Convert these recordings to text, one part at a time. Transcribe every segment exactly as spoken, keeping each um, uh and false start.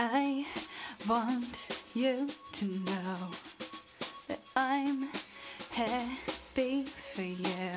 I want you to know that I'm happy for you.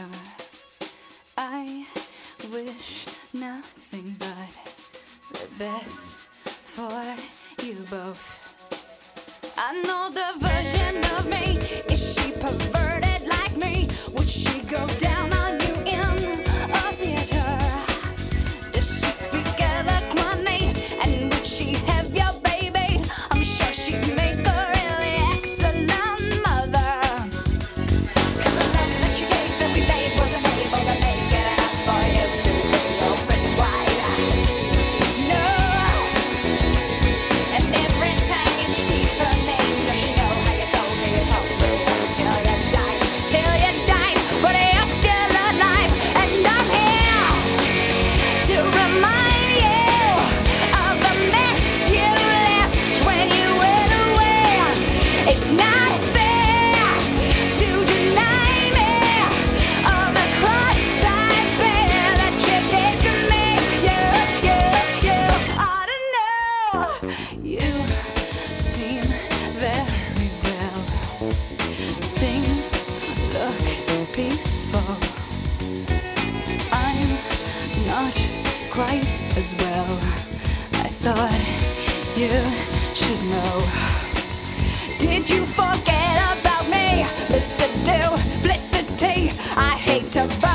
I wish nothing but the best for you both. I know the version of me. Is she perverted like me? Would she go down on you in a theater? Does she speak eloquently? And would she have your baby? I'm sure she'd make a really excellent mother. Cause the love that you gave that we made wasn't able to make it enough for you to be open wide. No. And every time you speak her name, does she know how you told me you told me till you died, till you died, but you're still alive, and I'm here to remind you of the mess you left when you went away. It's not fair to deny me of the cross I bear that you did to me. You, you, you ought to know. You seem very well. Things look peaceful. I'm not quite as well. I thought you should know. Did you forget about me, Mister Duplicity? I hate to burn